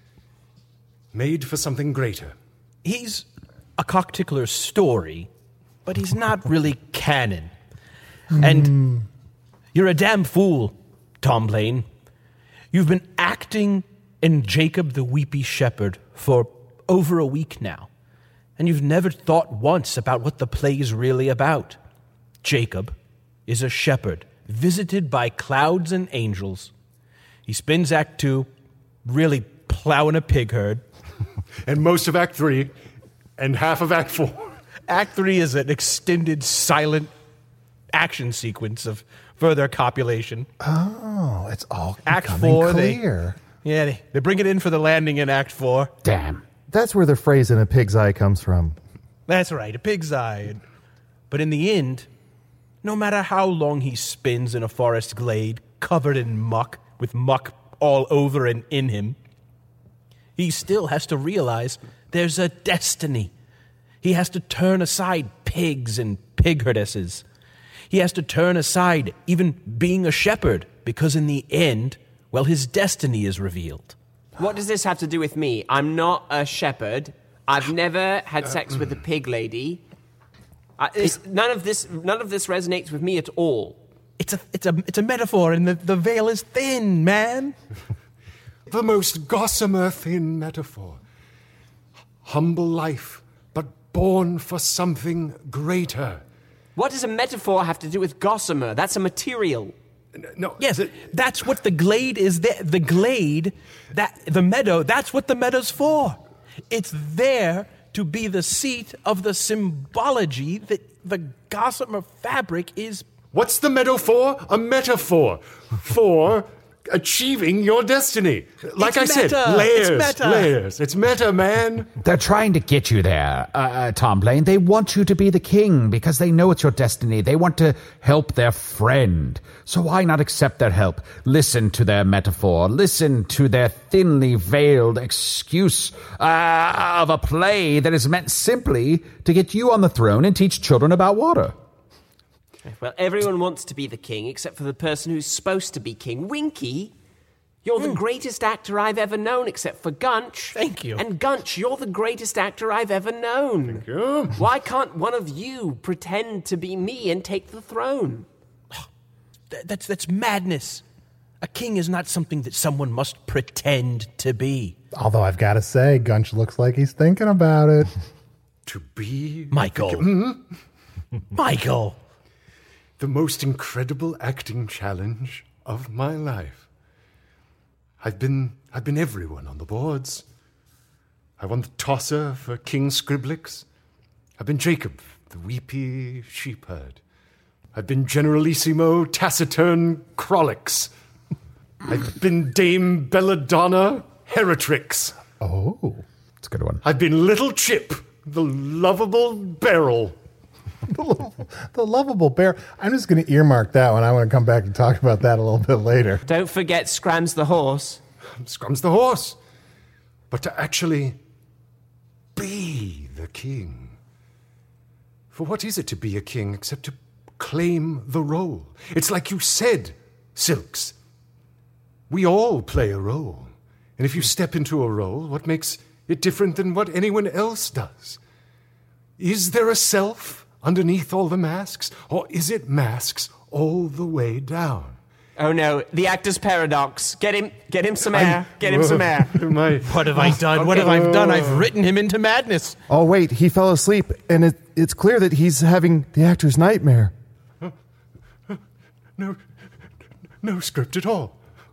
Made for something greater. He's a cock-tickler story, but he's not really canon. And you're a damn fool, Tom Blaine. You've been acting in Jacob the Weepy Shepherd for over a week now, and you've never thought once about what the play's really about. Jacob is a shepherd visited by clouds and angels. He spends Act 2 really plowing a pig herd. And most of Act 3 and half of Act 4. Act 3 is an extended silent action sequence of further copulation. Oh, it's all Act 4 clear. They bring it in for the landing in Act 4. Damn. That's where the phrase "in a pig's eye" comes from. That's right, a pig's eye. But in the end, no matter how long he spins in a forest glade, covered in muck, with muck all over and in him, he still has to realize there's a destiny. He has to turn aside pigs and pig herdesses. He has to turn aside even being a shepherd, because in the end, his destiny is revealed. What does this have to do with me? I'm not a shepherd. I've never had sex with a pig lady. None of this resonates with me at all. It's a metaphor, and the veil is thin, man. The most gossamer thin metaphor. Humble life, but born for something greater. What does a metaphor have to do with gossamer? That's a material. No. Yes, that's what the glade is. The glade, the meadow, that's what the meadow's for. It's there to be the seat of the symbology that the gossamer fabric is. What's the meadow for? A metaphor for achieving your destiny. Like I said, layers. It's meta, man. They're trying to get you there, Tom Blaine. They want you to be the king because they know it's your destiny. They want to help their friend. So why not accept their help? Listen to their metaphor. Listen to their thinly veiled excuse of a play that is meant simply to get you on the throne and teach children about water. Well, everyone wants to be the king except for the person who's supposed to be king. Winky, you're the greatest actor I've ever known except for Gunch. Thank you. And Gunch, you're the greatest actor I've ever known. Thank you. Why can't one of you pretend to be me and take the throne? That's madness. A king is not something that someone must pretend to be. Although I've got to say, Gunch looks like he's thinking about it. To be... Michael. Michael. The most incredible acting challenge of my life. I've been everyone on the boards. I won the tosser for King Scriblix. I've been Jacob, the weepy sheepherd. I've been Generalissimo Taciturn Crolix. I've been Dame Belladonna Heratrix. Oh, that's a good one. I've been Little Chip, the lovable barrel. The lovable bear. I'm just going to earmark that one. I want to come back and talk about that a little bit later. Don't forget Scrams the horse. Scrums the horse. But to actually be the king. For what is it to be a king except to claim the role? It's like you said, Silks. We all play a role. And if you step into a role, what makes it different than what anyone else does? Is there a self underneath all the masks? Or is it masks all the way down? Oh no, the actor's paradox. Get him some air. Get him some air. What have I done? What have I done? I've written him into madness. Oh, wait, he fell asleep, and it's clear that he's having the actor's nightmare. No script at all.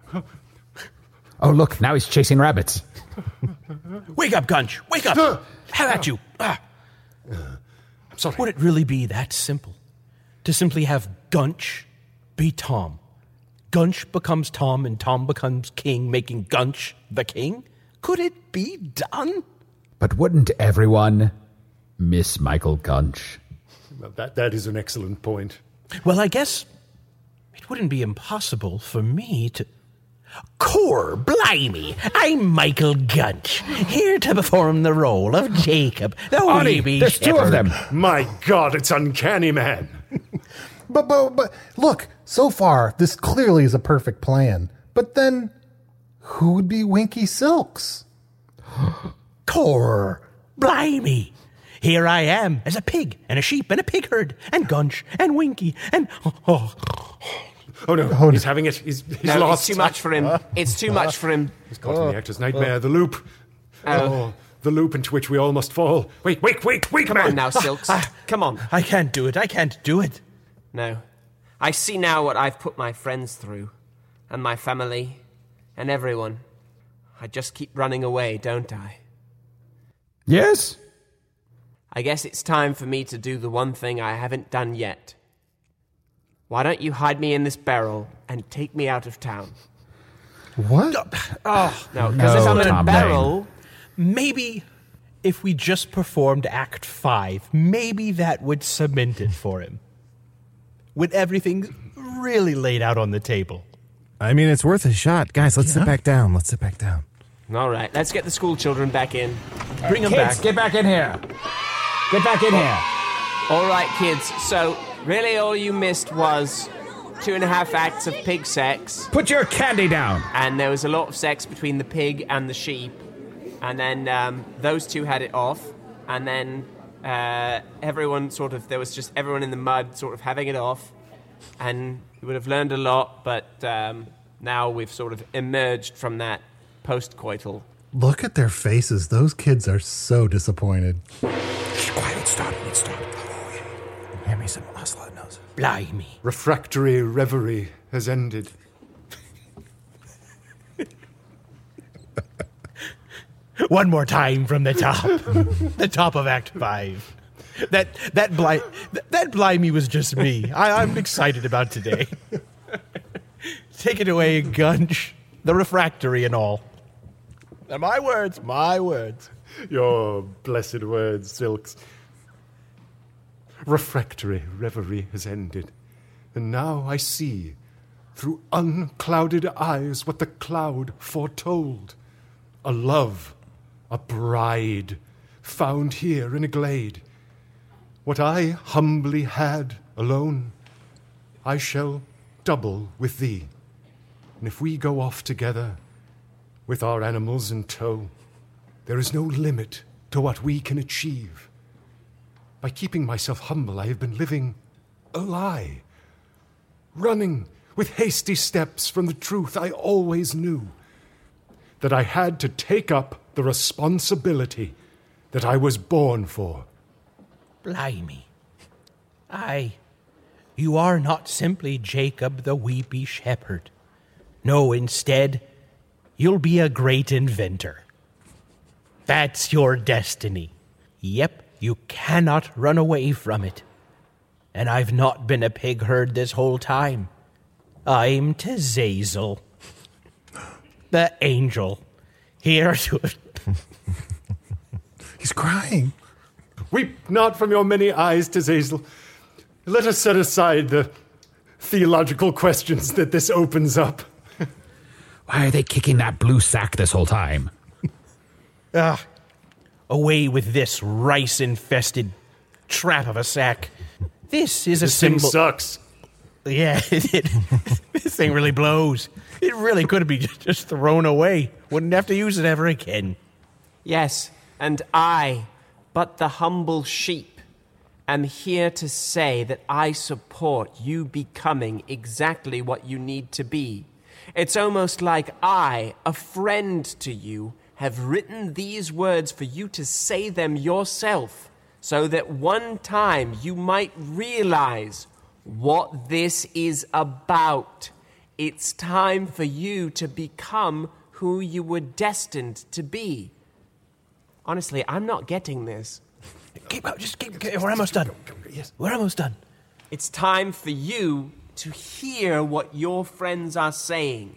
Oh, look, now he's chasing rabbits. Wake up, Gunch. Wake up. How about you? I'm sorry. Would it really be that simple? To simply have Gunch be Tom? Gunch becomes Tom and Tom becomes king, making Gunch the king? Could it be done? But wouldn't everyone miss Michael Gunch? Well, that is an excellent point. Well, I guess it wouldn't be impossible for me to... Core, blimey, I'm Michael Gunch, here to perform the role of Jacob, the weepy there's shepherd. two of them. My God, it's uncanny, man. But look, so far, this clearly is a perfect plan. But then, who would be Winky Silks? Core, blimey, here I am as a pig and a sheep and a pig herd and Gunch and Winky and... Oh no, he's having it. He's lost. It's too much for him. It's too much for him. He's caught in the actor's nightmare, the loop. The loop into which we all must fall. Wait, Come on now, Silks. Come on. I can't do it. No. I see now what I've put my friends through, and my family, and everyone. I just keep running away, don't I? Yes? I guess it's time for me to do the one thing I haven't done yet. Why don't you hide me in this barrel and take me out of town? What? No, because if I'm in a barrel... Maybe if we just performed Act 5, maybe that would cement it for him. With everything really laid out on the table. I mean, it's worth a shot. Guys, let's sit back down. All right, let's get the school children back in. Bring them Kids, back. get back in here. Get back in here. All right, kids, so really all you missed was 2.5 acts of pig sex. Put your candy down. And there was a lot of sex between the pig and the sheep. And then those two had it off. And then everyone there was just everyone in the mud sort of having it off. And we would have learned a lot, but now we've sort of emerged from that post-coital. Look at their faces. Those kids are so disappointed. Shh, quiet, it's starting. Hand me some Oslo nose. Blimey. Refractory reverie has ended. One more time from the top. The top of Act 5. That blimey was just me. I'm excited about today. Take it away, Gunch. The refractory and all. And my words. Your blessed words, Silks. Refractory reverie has ended, and now I see, through unclouded eyes, what the cloud foretold. A love, a bride, found here in a glade. What I humbly had alone, I shall double with thee. And if we go off together, with our animals in tow, there is no limit to what we can achieve. By keeping myself humble, I have been living a lie, running with hasty steps from the truth I always knew, that I had to take up the responsibility that I was born for. Blimey. You are not simply Jacob the weepy shepherd. No, instead, you'll be a great inventor. That's your destiny. Yep, you cannot run away from it. And I've not been a pig herd this whole time. I'm Tazazel, the angel, here to... He's crying. Weep not from your many eyes, Tazazel. Let us set aside the theological questions that this opens up. Why are they kicking that blue sack this whole time? Away with this rice-infested trap of a sack. This is a symbol... This thing sucks. Yeah, this thing really blows. It really could be just thrown away. Wouldn't have to use it ever again. Yes, and I, but the humble sheep, am here to say that I support you becoming exactly what you need to be. It's almost like I, a friend to you, have written these words for you to say them yourself, so that one time you might realize what this is about. It's time for you to become who you were destined to be. Honestly, I'm not getting this. Keep up, we're almost done. Yes, we're almost done. It's time for you to hear what your friends are saying.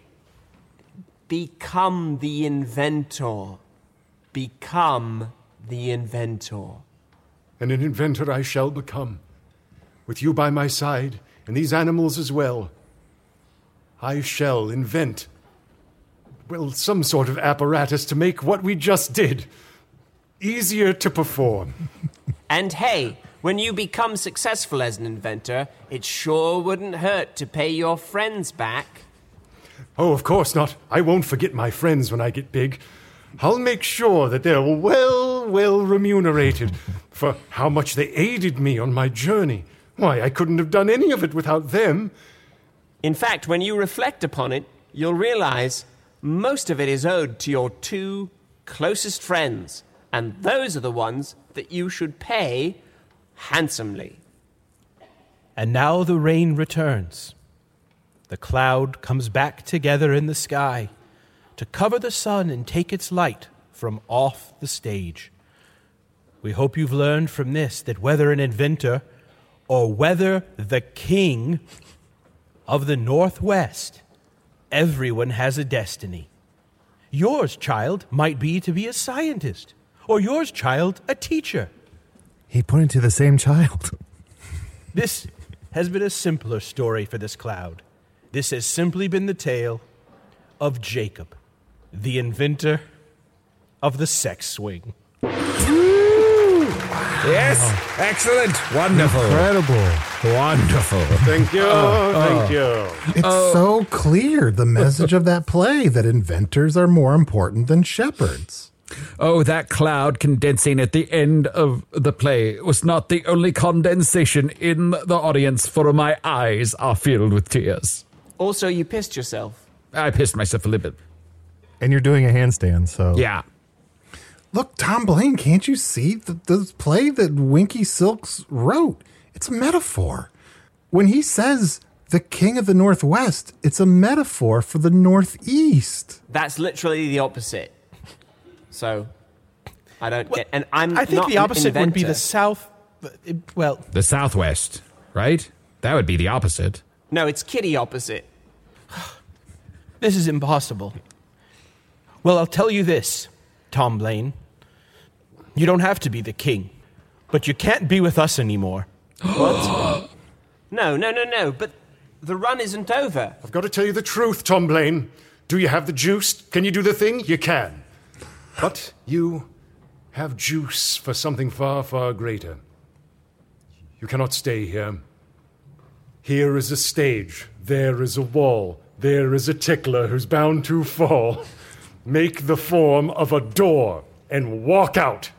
Become the inventor. Become the inventor. And an inventor I shall become. With you by my side, and these animals as well. I shall invent, some sort of apparatus to make what we just did easier to perform. And hey, when you become successful as an inventor, it sure wouldn't hurt to pay your friends back. Oh, of course not. I won't forget my friends when I get big. I'll make sure that they're well remunerated for how much they aided me on my journey. Why, I couldn't have done any of it without them. In fact, when you reflect upon it, you'll realize most of it is owed to your two closest friends, and those are the ones that you should pay handsomely. And now the rain returns. The cloud comes back together in the sky to cover the sun and take its light from off the stage. We hope you've learned from this that whether an inventor or whether the king of the Northwest, everyone has a destiny. Yours, child, might be to be a scientist, or yours, child, a teacher. He pointed to the same child. This has been a simpler story for this cloud. This has simply been the tale of Jacob, the inventor of the sex swing. Wow. Yes, excellent, wonderful, Incredible. wonderful. Thank you. Thank you. It's so clear, the message of that play, that inventors are more important than shepherds. Oh, that cloud condensing at the end of the play was not the only condensation in the audience, for my eyes are filled with tears. Also, you pissed yourself. I pissed myself a little bit. And you're doing a handstand, so. Yeah. Look, Tom Blaine, can't you see the play that Winky Silks wrote? It's a metaphor. When he says the king of the Northwest, it's a metaphor for the Northeast. That's literally the opposite. So, I don't get... And I think not the opposite an would be the inventor. South... Well... The Southwest, right? That would be the opposite. No, it's kitty opposite. This is impossible. Well, I'll tell you this, Tom Blaine. You don't have to be the king, but you can't be with us anymore. What? No, but the run isn't over. I've got to tell you the truth, Tom Blaine. Do you have the juice? Can you do the thing? You can. But you have juice for something far, far greater. You cannot stay here. Here is a stage. There is a wall. There is a tickler who's bound to fall. Make the form of a door and walk out.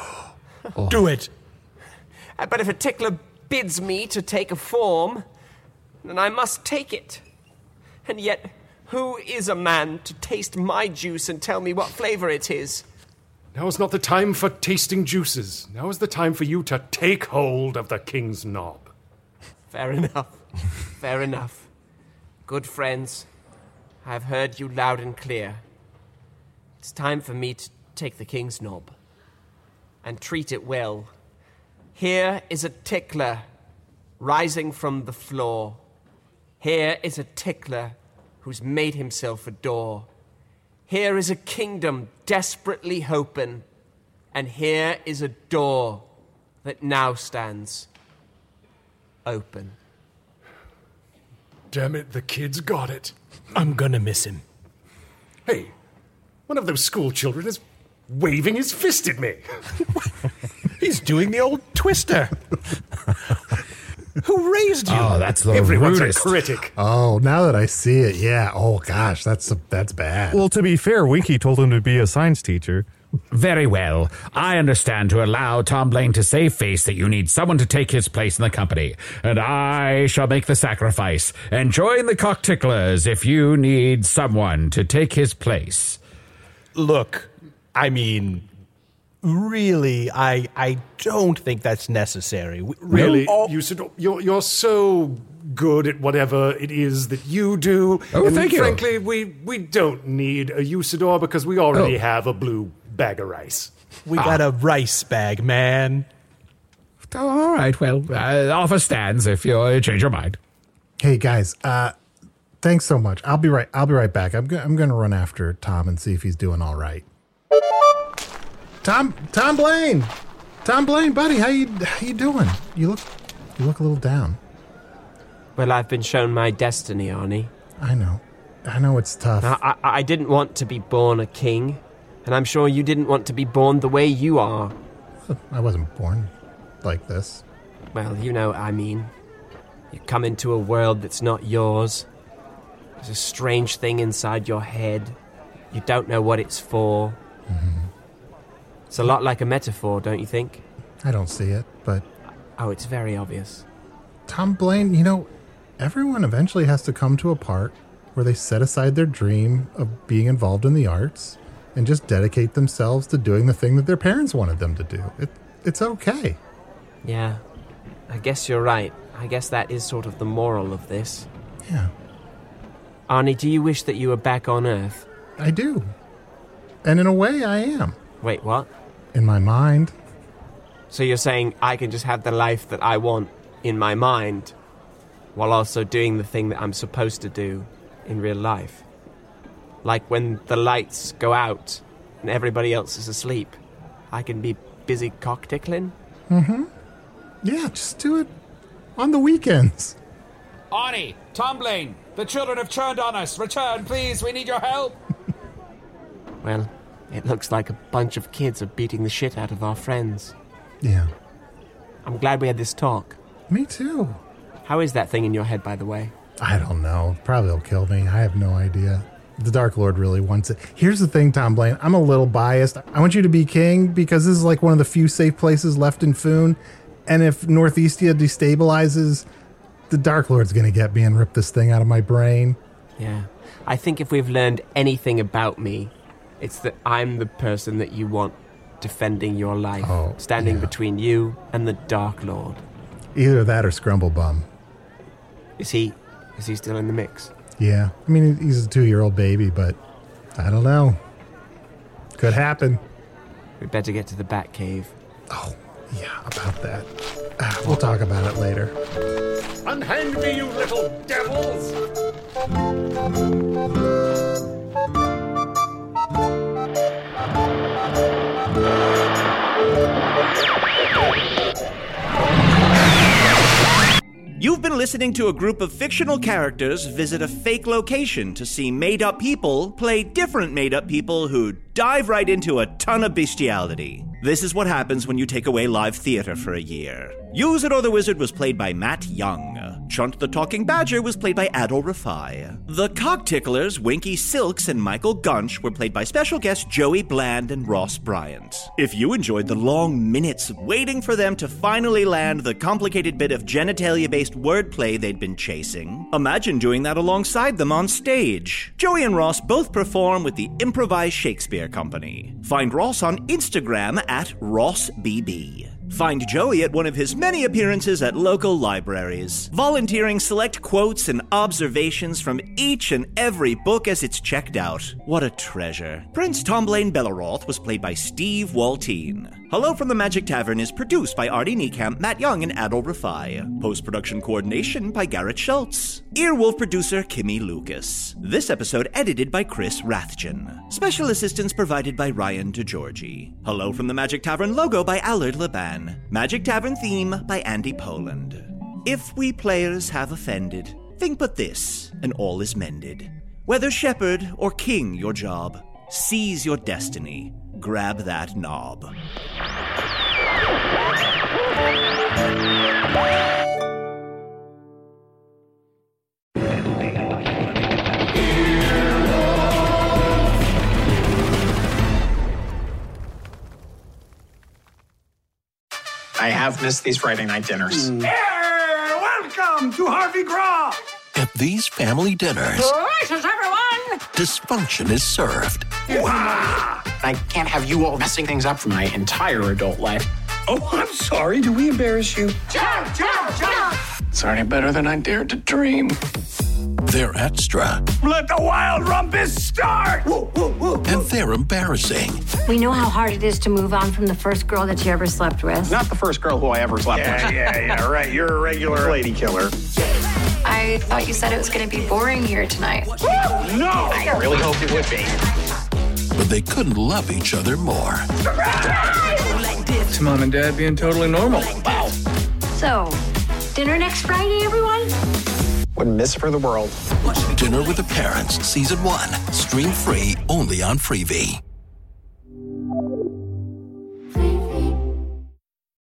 Do it. But if a tickler bids me to take a form, then I must take it. And yet, who is a man to taste my juice and tell me what flavor it is? Now is not the time for tasting juices. Now is the time for you to take hold of the king's knob. Fair enough. Fair enough. Good friends, I have heard you loud and clear. It's time for me to take the king's knob and treat it well. Here is a tickler rising from the floor. Here is a tickler who's made himself a door. Here is a kingdom desperately hoping, and here is a door that now stands open. Damn it, the kid's got it. I'm gonna miss him. Hey, one of those school children is waving his fist at me. He's doing the old twister. Who raised you? Oh, that's the Everyone's rudest. a critic. Oh, now that I see it, yeah. Oh, gosh, that's bad. Well, to be fair, Winky told him to be a science teacher. Very well. I understand to allow Tom Blaine to save face that you need someone to take his place in the company, and I shall make the sacrifice and join the cockticklers if you need someone to take his place. Look, I mean, really, I don't think that's necessary. Really, you're so good at whatever it is that you do. Oh, and thank you. Frankly, we don't need a Usador because we already have a blue bag of rice. We got a rice bag, man. Oh, all right, well, offer stands if you change your mind. Hey, guys, thanks so much. I'll be right back. I'm going to run after Tom and see if he's doing all right. Tom Blaine, buddy, how you doing? You look a little down. Well, I've been shown my destiny, Arnie. I know it's tough. Now, I didn't want to be born a king, and I'm sure you didn't want to be born the way you are. I wasn't born like this. Well, you know what I mean. You come into a world that's not yours. There's a strange thing inside your head. You don't know what it's for. Mm-hmm. It's a lot like a metaphor, don't you think? I don't see it, but... Oh, it's very obvious. Tom Blaine, everyone eventually has to come to a part where they set aside their dream of being involved in the arts and just dedicate themselves to doing the thing that their parents wanted them to do. It's okay. Yeah, I guess you're right. I guess that is sort of the moral of this. Yeah. Arnie, do you wish that you were back on Earth? I do. And in a way, I am. Wait, what? In my mind. So you're saying I can just have the life that I want in my mind while also doing the thing that I'm supposed to do in real life? Like when the lights go out and everybody else is asleep, I can be busy cock-tickling? Mm-hmm. Yeah, just do it on the weekends. Arnie, Tom Blaine, the children have turned on us. Return, please. We need your help. Well, it looks like a bunch of kids are beating the shit out of our friends. Yeah. I'm glad we had this talk. Me too. How is that thing in your head, by the way? I don't know. Probably will kill me. I have no idea. The Dark Lord really wants it. Here's the thing, Tom Blaine. I'm a little biased. I want you to be king because this is like one of the few safe places left in Foon. And if Northeastia destabilizes, the Dark Lord's going to get me and rip this thing out of my brain. Yeah. I think if we've learned anything about me, it's that I'm the person that you want defending your life, standing between you and the Dark Lord. Either that or Scrumblebum. Is he still in the mix? Yeah. I mean, he's a 2-year-old baby, but I don't know. Could happen. We better get to the Batcave. Oh, yeah, about that. We'll talk about it later. Unhand me, you little devils! You've been listening to a group of fictional characters visit a fake location to see made-up people play different made-up people who dive right into a ton of bestiality. This is what happens when you take away live theater for a year. Use It or the Wizard was played by Matt Young. Chunt the Talking Badger was played by Adol Rafai. The Cockticklers, Winky Silks and Michael Gunch were played by special guests Joey Bland and Ross Bryant. If you enjoyed the long minutes waiting for them to finally land the complicated bit of genitalia-based wordplay they'd been chasing, imagine doing that alongside them on stage. Joey and Ross both perform with the Improvised Shakespeare Company. Find Ross on Instagram at RossBB. Find Joey at one of his many appearances at local libraries, volunteering select quotes and observations from each and every book as it's checked out. What a treasure. Prince Tomblaine Belleroth was played by Steve Waltine. Hello from the Magic Tavern is produced by Artie Niekamp, Matt Young, and Adol Rafai. Post-production coordination by Garrett Schultz. Earwolf producer Kimmy Lucas. This episode edited by Chris Rathjen. Special assistance provided by Ryan DeGiorgi. Hello from the Magic Tavern logo by Allard Laban. Magic Tavern theme by Andy Poland. If we players have offended, think but this, and all is mended. Whether shepherd or king your job, seize your destiny, grab that knob. I have missed these Friday night dinners. Welcome to Harvey Graw! At these family dinners, Delicious, everyone! dysfunction is served. Wow! I can't have you all messing things up for my entire adult life. Oh, I'm sorry. Do we embarrass you? Jump, jump, jump! It's already better than I dared to dream. They're extra. Let the wild rumpus start! Woo, woo, woo, woo. And they're embarrassing. We know how hard it is to move on from the first girl that you ever slept with. Not the first girl who I ever slept with. Yeah, right. You're a regular lady killer. I thought you said it was going to be boring here tonight. Woo! No! I really hoped it would be. But they couldn't love each other more. It's Mom and Dad being totally normal. Wow. So, dinner next Friday, everyone? Wouldn't miss it for the world. Dinner with the Parents, Season 1. Stream free only on Freevee.